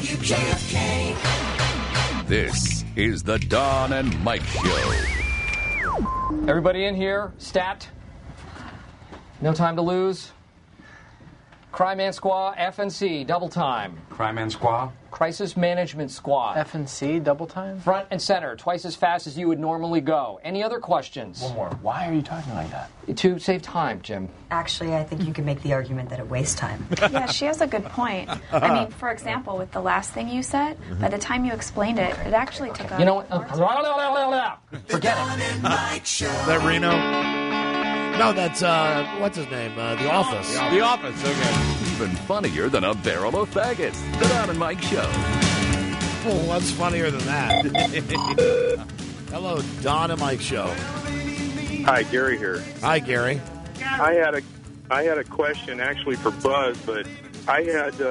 WJFK. This is the Don and Mike Show. Everybody in here, stat. No time to lose. Crime and Squaw, FNC, double time. Crime and Squaw? Crisis Management Squad. FNC, double time? Front and center, twice as fast as you would normally go. Any other questions? One more. Why are you talking like that? To save time, Jim. Actually, I think you can make the argument that it wastes time. Yeah, she has a good point. I mean, for example, with the last thing you said, by the time you explained it, it actually took a... You know what? Forget it. That Reno? No, that's, what's his name? The Office. The Office, okay. Even funnier than a barrel of faggots. The Don and Mike Show. Oh, what's funnier than that? Hello, Don and Mike Show. Hi, Gary here. Hi, Gary. I had a question actually for Buzz, but I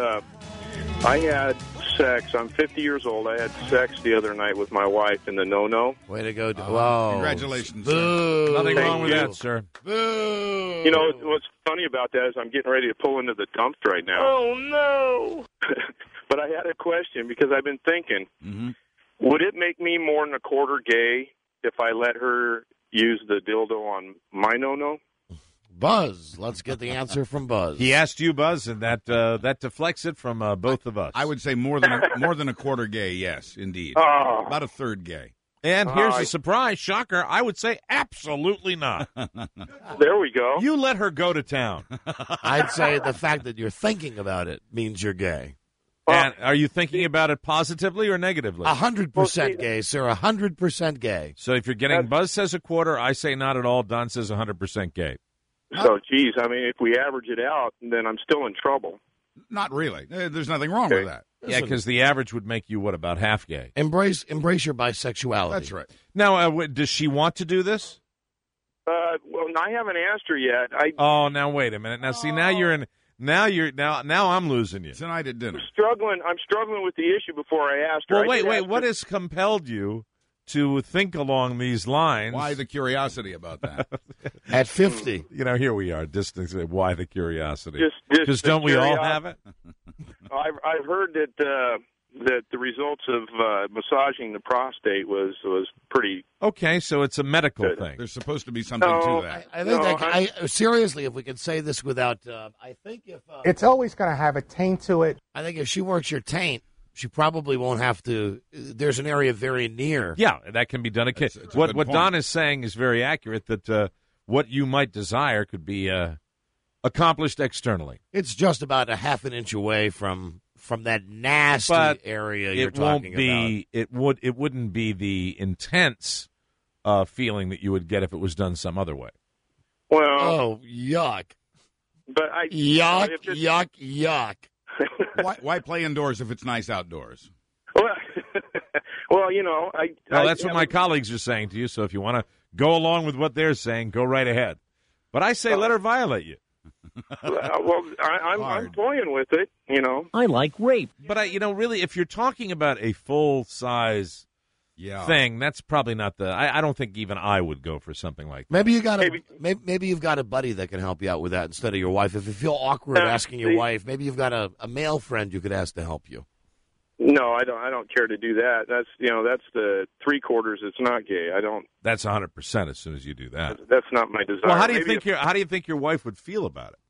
had sex. I'm 50 years old. I had sex the other night with my wife in the no-no. Way to go. Whoa. Congratulations, Boo. sir. Nothing Thank wrong with you. that, sir. Boo. You know, what's funny about that is I'm getting ready to pull into the dumpster right now. Oh, no. But I had a question because I've been thinking, would it make me more than a quarter gay if I let her use the dildo on my no-no? Buzz. Let's get the answer from Buzz. He asked you, Buzz, and that deflects it from both of us. I would say more than a quarter gay, yes, indeed. Oh. About a third gay. And here's a surprise, shocker. I would say absolutely not. There we go. You let her go to town. I'd say the fact that you're thinking about it means you're gay. And are you thinking about it positively or negatively? 100% gay, sir. 100% gay. So if you're getting Buzz says a quarter, I say not at all. Don says 100% gay. So, geez, I mean, if we average it out, then I'm still in trouble. Not really. There's nothing wrong with that. Yeah, because the average would make you, what, about half gay? Embrace your bisexuality. That's right. Now, does she want to do this? Well, I haven't asked her yet. Oh, now wait a minute. Now, see, now I'm losing you. Tonight at dinner. I'm struggling with the issue before I asked her. Well, wait. What has compelled you to think along these lines? Why the curiosity about that? At 50. You know, here we are, distance. Why the curiosity? Just don't we all have it? I've heard that the results of massaging the prostate was pretty. Okay, so it's a medical good thing. There's supposed to be something to that. I think seriously, if we could say this without, I think if It's always going to have a taint to it. I think if she works your taint, she probably won't have to. There's an area very near. Yeah, that can be done. It's a What good point. Don is saying is very accurate. That what you might desire could be accomplished externally. It's just about a half an inch away from that nasty area you're talking about. It wouldn't be the intense feeling that you would get if it was done some other way. Well, Oh, yuck! but Yuck! Why play indoors if it's nice outdoors? Well, you know, That's what my colleagues are saying to you. So if you want to go along with what they're saying, go right ahead. But I say let her violate you. I'm toying with it. You know, I like rape. But really, if you're talking about a full size thing, that's probably not the. I don't think even I would go for something like that. Maybe you've got a buddy that can help you out with that instead of your wife. If you feel awkward asking your wife, maybe you've got a male friend you could ask to help you. no, I don't care to do that. That's the 3/4. It's not gay. I don't. That's 100% as soon as you do that. That's not my desire. Well, how do you think your wife would feel about it?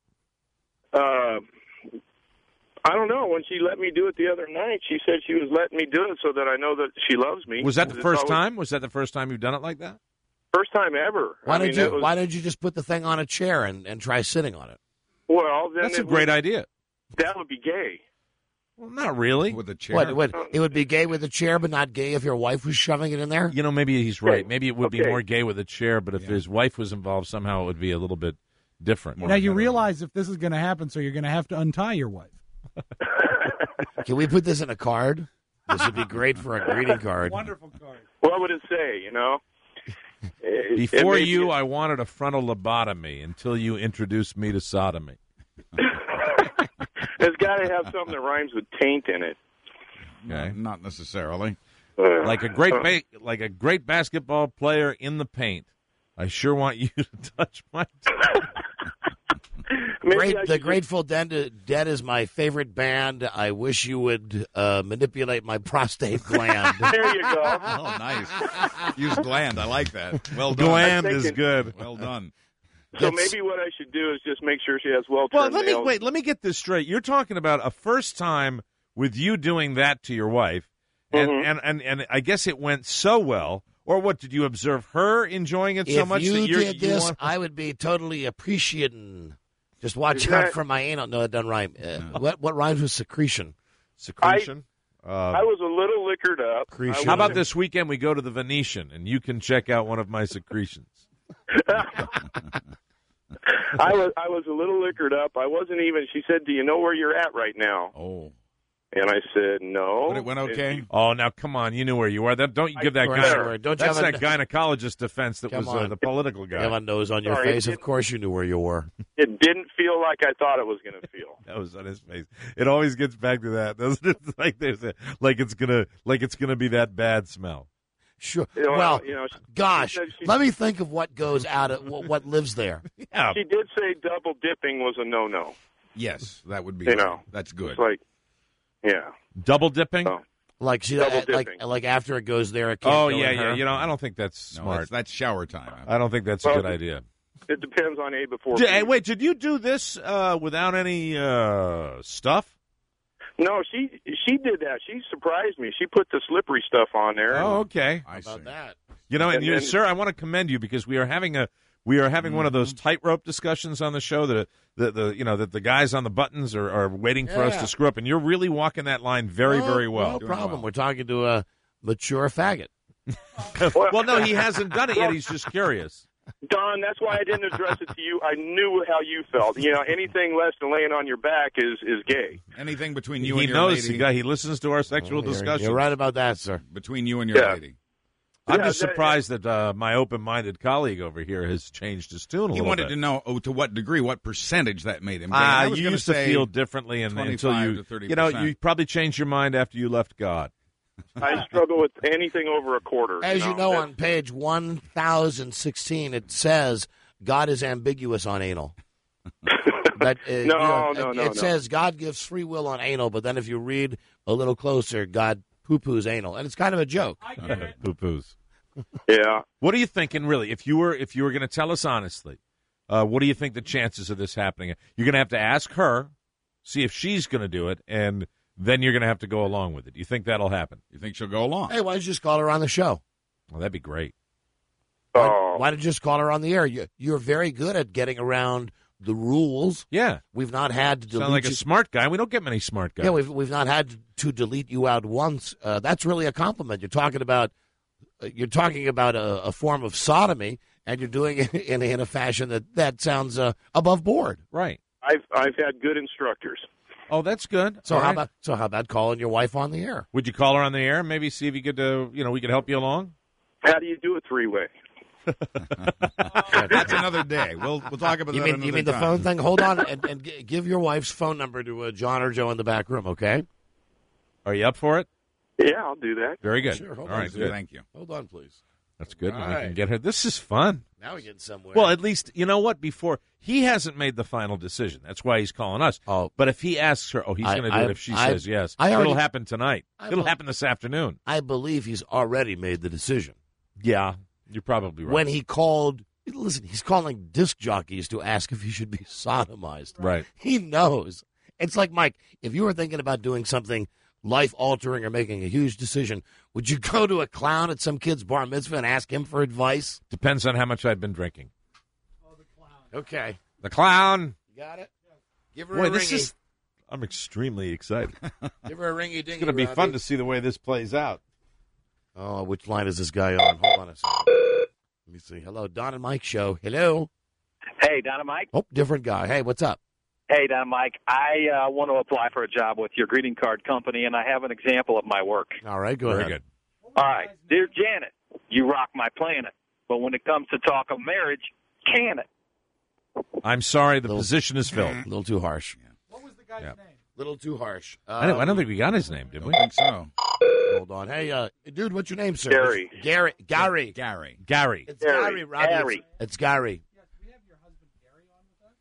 I don't know. When she let me do it the other night, she said she was letting me do it so that I know that she loves me. Was that the first time? Was that the first time you've done it like that? First time ever. Why did you just put the thing on a chair and try sitting on it? Well, then That's a great idea. That would be gay. Well, not really. With a chair. What? It would be gay with a chair, but not gay if your wife was shoving it in there? Maybe he's right. Maybe it would be Okay. more gay with a chair, but if his wife was involved, somehow it would be a little bit different. Now, you realize if this is going to happen, so you're going to have to untie your wife. Can we put this in a card? This would be great for a greeting card. Wonderful card. What would it say, you know? Before you, I wanted a frontal lobotomy until you introduced me to sodomy. It's got to have something that rhymes with taint in it. Okay. Not necessarily. Like a great basketball player in the paint. I sure want you to touch my The Grateful Dead is my favorite band. I wish you would manipulate my prostate gland. There you go. Oh, nice. Use gland. I like that. Well done. Gland is good. Well done. So maybe what I should do is just make sure she has well-turned nails. Let me get this straight. You're talking about a first time with you doing that to your wife, and I guess it went so well. Or what, did you observe her enjoying it so much? If that you did this, I would be totally appreciating. Just watch out for my anal. No, it doesn't rhyme. What rhymes with secretion? Secretion? I was a little liquored up. How about this weekend we go to the Venetian, and you can check out one of my secretions? I was a little liquored up. I wasn't even. She said, "Do you know where you're at right now?" Oh. And I said, "No." But it went okay? Oh, now come on. You knew where you were. Don't you give that guy. That's that gynecologist defense that was the political guy. You have a nose on your face. Of course you knew where you were. It didn't feel like I thought it was going to feel. That was on his face. It always gets back to that, doesn't it? Like it's gonna be that bad smell. Sure. Well, gosh, let me think of what goes out of what lives there. Yeah. She did say double dipping was a no-no. Yes, that would be. That's good. It's like, yeah. Double dipping? Oh. Like, see, like after it goes there, it can't oh, go yeah, in her. yeah. I don't think that's smart. That's shower time. I don't think that's a good idea. It depends on A before B. Wait, did you do this without any stuff? No, she did that. She surprised me. She put the slippery stuff on there. Oh, okay. I see. About that. And sir, I want to commend you because we are having one of those tightrope discussions on the show that the guys on the buttons are waiting for us to screw up, and you're really walking that line very, very well. No problem. We're talking to a mature faggot. Well, no, he hasn't done it yet. He's just curious. Don, that's why I didn't address it to you. I knew how you felt. Anything less than laying on your back is gay. Anything between you and he your knows lady. He listens to our sexual discussions. You're right about that, sir. Between you and your lady. I'm just surprised that my open-minded colleague over here has changed his tune a little bit. He wanted to know to what degree, what percentage that made him. You used to feel differently until you, you probably changed your mind after you left God. I struggle with anything over a quarter. As you know, on page 1016, it says God is ambiguous on anal. It says God gives free will on anal, but then if you read a little closer, God poo-poos anal, and it's kind of a joke. Poo-poos. Yeah. What are you thinking, really? If you were going to tell us honestly, what do you think the chances of this happening? You're going to have to ask her, see if she's going to do it, and then you're going to have to go along with it. Do you think that'll happen? You think she'll go along? Hey, why don't you just call her on the show? Well, that'd be great. Why don't you just call her on the air? You're very good at getting around the rules. Yeah. We've not had to delete Sound like a smart guy. We don't get many smart guys. Yeah, we've not had to delete you out once. That's really a compliment. You're talking about a form of sodomy, and you're doing it in a fashion that sounds above board. Right. I've had good instructors. Oh, that's good. So how about calling your wife on the air? Would you call her on the air? Maybe see if you could, we could help you along. How do you do a three-way? That's another day. We'll talk about that another time. You mean the phone thing? Hold on and give your wife's phone number to John or Joe in the back room, okay? Are you up for it? Yeah, I'll do that. Very good. Sure, All right, good. Thank you. Hold on, please. That's good. All Now we right. can get her. This is fun. Now we get somewhere. Well, at least, you know what? Before, he hasn't made the final decision. That's why he's calling us. Oh. But if he asks her, he's going to do it if she says yes. It'll happen tonight. It'll happen this afternoon. I believe he's already made the decision. Yeah, you're probably right. When he called, listen, he's calling disc jockeys to ask if he should be sodomized. Right. He knows. It's like, Mike, if you were thinking about doing something life-altering or making a huge decision, would you go to a clown at some kid's bar mitzvah and ask him for advice? Depends on how much I've been drinking. Oh, the clown. Okay. The clown. You got it? Give her a ringy. I'm extremely excited. Give her a ringy-dingy, It's going to be fun to see the way this plays out. Oh, which line is this guy on? Hold on a second. Let me see. Hello, Don and Mike show. Hello. Hey, Don and Mike. Oh, different guy. Hey, what's up? Hey, Don and Mike. I want to apply for a job with your greeting card company, and I have an example of my work. All right, go ahead. Very good. All right. Dear Janet, you rock my planet. But when it comes to talk of marriage, can it? I'm sorry, the position is filled. A little too harsh. What was the guy's name? Little too harsh. I don't think we got his name, did we? I think so. Hold on. Hey, dude, what's your name, sir? Gary. Gary. Gary. It's Gary, Robbie. Gary. It's Gary. Yes, we have your husband Gary on with us.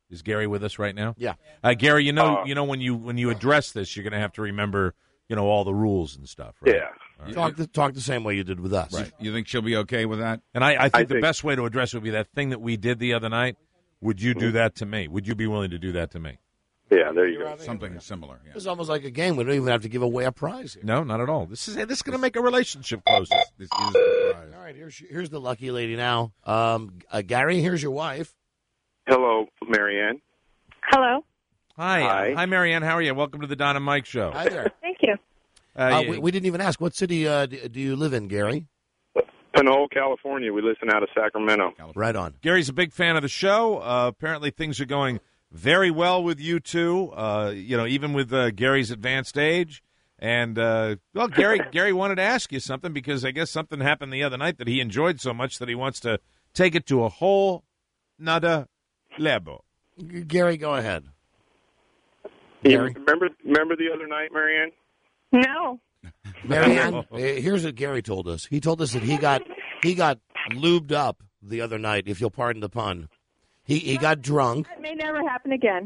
Is Gary with us right now? Yeah. Gary, you know when you address this, you're going to have to remember, all the rules and stuff, right? Yeah. Right. Talk the same way you did with us. Right. You think she'll be okay with that? And I think the best way to address it would be that thing that we did the other night. Would you do that to me? Would you be willing to do that to me? Yeah, there you go. Something similar. Yeah. It's almost like a game. We don't even have to give away a prize here. No, not at all. This is going to make a relationship closer. This is the prize. All right, here's the lucky lady now. Gary, here's your wife. Hello, Marianne. Hello. Hi. Hi, Marianne. How are you? Welcome to the Don and Mike Show. Hi there. Thank you. We didn't even ask. What city do you live in, Gary? Pinole, California. We listen out of Sacramento. Right on. Gary's a big fan of the show. Apparently things are going very well with you two, even with Gary's advanced age. And, Gary wanted to ask you something because I guess something happened the other night that he enjoyed so much that he wants to take it to a whole nother level. Gary, go ahead. Gary? Remember the other night, Marianne? No. Marianne, here's what Gary told us. He told us that he got lubed up the other night, if you'll pardon the pun. He got drunk. That may never happen again.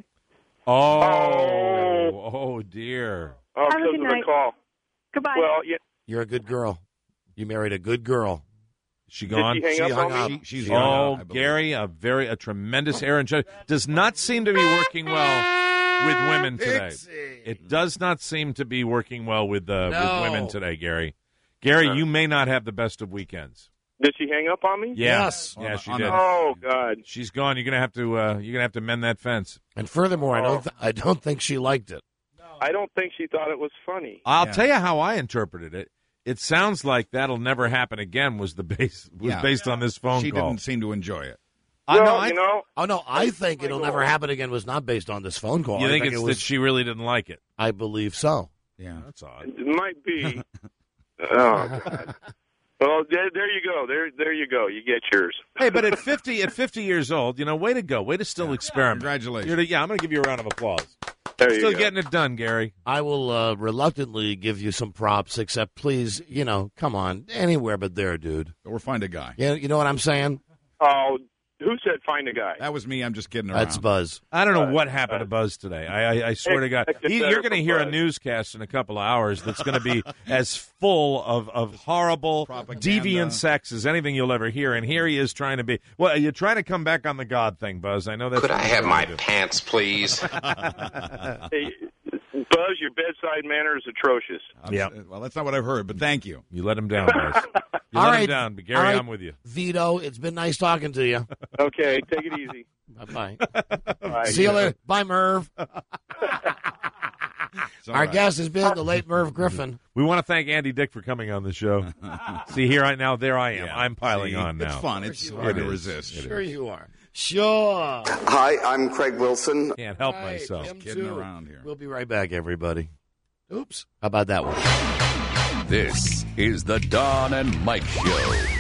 Oh, dear. Oh, Have a because good of night. the call. Goodbye. Well, yeah. You're a good girl. You married a good girl. She gone? Did she hang up hung on me? up. She's Oh, Gary, a tremendous errand judge. Does not seem to be working well with women today. It does not seem to be working well with women today, Gary. Gary, you may not have the best of weekends. Did she hang up on me? Yeah. Yes. Yeah, she did. Oh, God. She's gone. You're gonna have to mend that fence. And furthermore, I don't think she liked it. I don't think she thought it was funny. I'll tell you how I interpreted it. It sounds like that'll never happen again was based on this phone She call. didn't seem to enjoy it. I think it'll never happen again was not based on this phone call. You I think it's that she really didn't like it? I believe so. Yeah. That's odd. It might be. Oh, God. Well, there you go. There you go. You get yours. Hey, but at 50 years old, way to go. Way to still experiment. Congratulations. I'm going to give you a round of applause. There you Still go. getting it done, Gary. I will reluctantly give you some props, except please, come on, anywhere but there, dude. Or find a guy. Yeah, you know what I'm saying? Oh, who said find a guy? That was me. I'm just kidding around. That's Buzz. I don't know what happened to Buzz today. I swear to God. You're going to hear a newscast in a couple of hours that's going to be as full of horrible, deviant sex as anything you'll ever hear. And here he is trying to be. Well, you're trying to come back on the God thing, Buzz. I know that's. Could I have my pants, please? Hey, Buzz, your bedside manner is atrocious. Yeah. Well, that's not what I've heard, but thank you. You let him down, Buzz. You All let right. him down. But Gary, All right. I'm with you. Vito, it's been nice talking to you. Okay, take it easy. Bye-bye. Bye. See you later. Bye, Merv. It's all Our right. guest has been the late Merv Griffin. We want to thank Andy Dick for coming on the show. See, here there I am. Yeah. I'm piling See, on now. It's fun. It's hard to resist. Sure you are. Sure. Hi, I'm Craig Wilson. Can't help Right, myself. him Kidding too. around here. We'll be right back, everybody. Oops. How about that one? This is the Don and Mike Show.